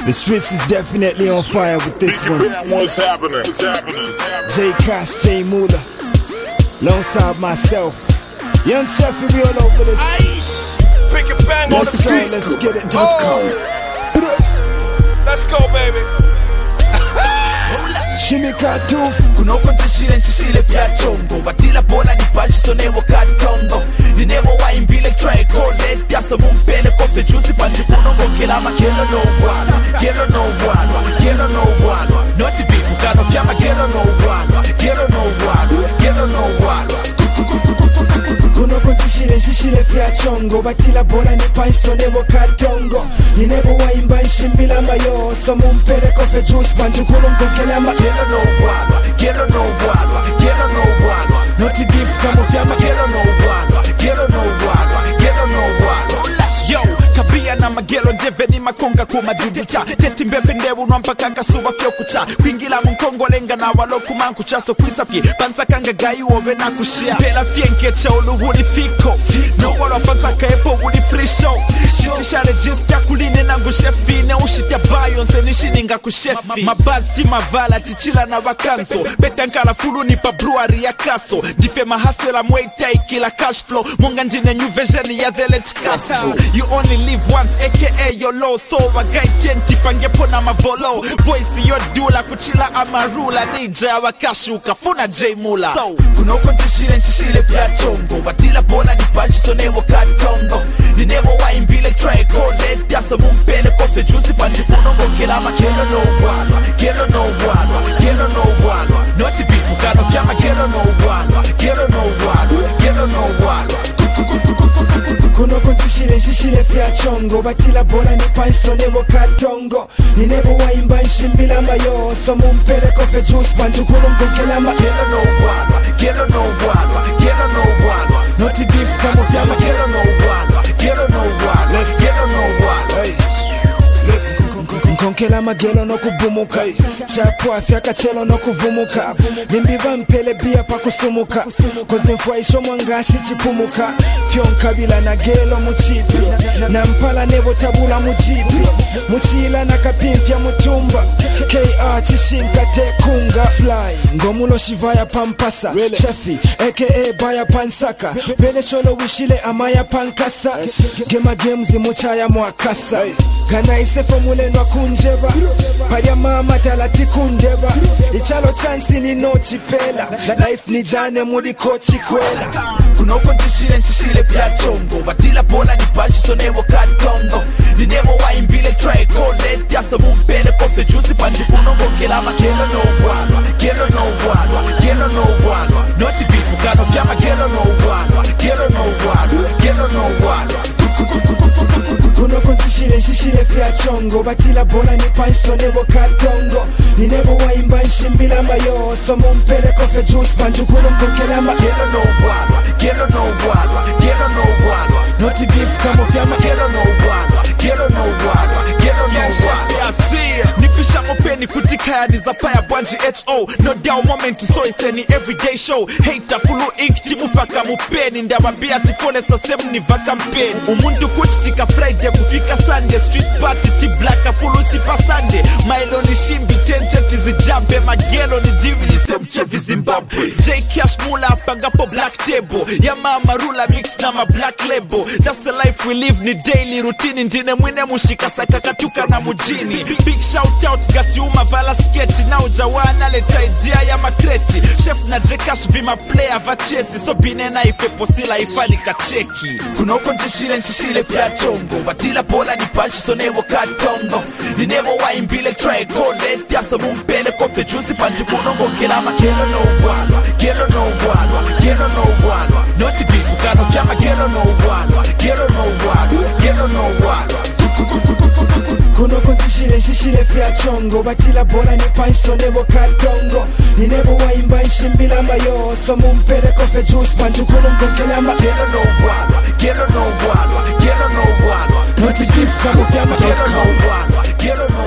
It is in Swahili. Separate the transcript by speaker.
Speaker 1: The streets is definitely on fire with this one.
Speaker 2: What's happening?
Speaker 1: J Cash, J Mula, alongside myself. Young Cheffy, we all over this.
Speaker 3: Pick and bang on the beat.
Speaker 1: Let's get it.com.
Speaker 3: Let's go, baby.
Speaker 1: Shimmy Katuf.
Speaker 4: Kunoko nchishile pya chongo Batila bola ni panchiso nevo katongo Ni nevo wa imbile try call let Yasa mumpele kope juicy panchi kunongo Kelama kelo no walwa Kelo no walwa Kelo no walwa Noti bifu kano kyama kelo no walwa Kelo no walwa Kelo no walwa
Speaker 1: Kunoko nchishile pya chongo Batila bola ni panchiso nevo katongo Ni nevo wa imba nchimbila mayo So mumpele kope juicy panchi kunongo Kelama
Speaker 4: Kelo no walwa Kelo no walwa Kelo no walwa
Speaker 1: Noti beef kamo vyama
Speaker 4: Kelo no walwa Kelo no walwa Kelo no walwa Yo, kabia na magelo njeve ni makonga kumajuducha Teti mbebe ndevu nwampaka kasuwa fyokucha Kuingila mkongo lenga na waloku mankucha So kwisafye, pansakanga gayi uove na kushia Pela fienkecha ulu wuli fiko No wala pansaka epo wuli free show Tishare jistia kuline na ngushefine Ushitia bayo nse nishininga kushefi Mabazi ti mavala tichila na vakanso Betankala fulu nipa brewery ya kaso Dife mahasela mweita ikila cash flow Munga njine new version ya the let Castro You only live once aka your low soul Wagai chenti pangepo na mavolo Voice yo dula kuchila amarula Nija wakashi ukafuna J Mula So, kunoko nchishile pya chongo Batila bola ni panchiso nevo katongo Ni nevo wa imbile try call let Yasa mumpele kope juicy panchi kunongo Kelama kelo no walwa Kelo no walwa Kelo no walwa Noti bifu kano kyama kelo no walwa Kelo no walwa Kelo no walwa
Speaker 1: Kunoko nchishile pya chongo Batila bola ni panchiso nevo katongo Ni nevo wa imba nchimbila mayo So mumpele kope juicy panchi kunongo Kelama
Speaker 4: Kelo no walwa Kelo no walwa Kelo no walwa
Speaker 1: Noti beef kamo vyama
Speaker 4: Kelo no walwa Kelo no walwa Kelo no walwa
Speaker 1: Nkonkela magelo no kubumuka Chapu afya kachelo no kuvumuka Nimbiva mpele bia pa kusumuka Kozi mfuaisho mwangashi chipumuka Fyonkabila na gelo muchipi Na mpala nebo tabula mujipi Muchila na kapimfya mutumba KR chishinka tekunga Fly ngomulo shivaya pampasa Shefi aka baya pansaka Bele sholo wishile amaya pankasa Gema gemzi muchaya mwakasa Gana isefo mulenwa kunjeba Padia mama talati kundeba Ichalo chansi ni no chipela Life ni jane mudi kochi kwela
Speaker 4: Kunoko nchishile pya chongo Batila bola ni panchiso nevo katongo Ni nevo wa imbile try call let Yasa mumpele kope juicy panchi kunongo Kelama kelo no walwa Kelo no walwa Kelo no walwa Noti bifu kano kyama kelo no walwa Kelo no walwa Kelo no walwa
Speaker 1: Kunoko nchishile pya chongo Batila bola ni panchiso nevo katongo Ni nevo wa imba nchimbila mayo So mumpele kope juicy panchi kunongo Kelama
Speaker 4: Kelo no walwa Kelo no walwa Kelo no walwa
Speaker 1: Noti beef kamo vyama
Speaker 4: Kelo no walwa Kelo no walwa Kelo no walwa Nipisha mopeni kutika ya nizapaya bwanji HO No doubt moment so iseni everyday show Hater fulu ink timufaka mupeni Ndababia tifone sa semu ni vaka mpeni Umundu kuchitika Friday kufika Sunday Street party ti blacka fulu sipa Sunday Mailo ni shimbi tenche tizijambe Magelo ni divini semchevi Zimbabwe J Cash Mula pangapo black table Ya mama rula mix na ma black label That's the life we live ni daily routine Ndine mwine mushika saka katuka na mujini Big shout out gati umavala sketi Na ujawana leta idea ya makreti Chef na J Cash vima player vachesi So bine na ifepo sila ifani kacheki Kunoko nchishile pya chongo Batila bola ni panchiso nevo katongo Ni nevo wa imbile try call let Yasa mumpele kope juicy panchi kunongo Kelama kelo no walwa Kelo no walwa Kelo no walwa Noti bifu kano kyama kelo no walwa Kelo no walwa Kelo no walwa
Speaker 1: Kunoko nchishile pya chongo Batila bola ni panchiso nevo katongo Ni nevo wa imba nchimbila mayo So mumpele kope juicy panchi kunongo Kelama
Speaker 4: Kelo no walwa Kelo no walwa Kelo no walwa
Speaker 1: Noti beef kamo vyama
Speaker 4: Kelo no walwa Kelo no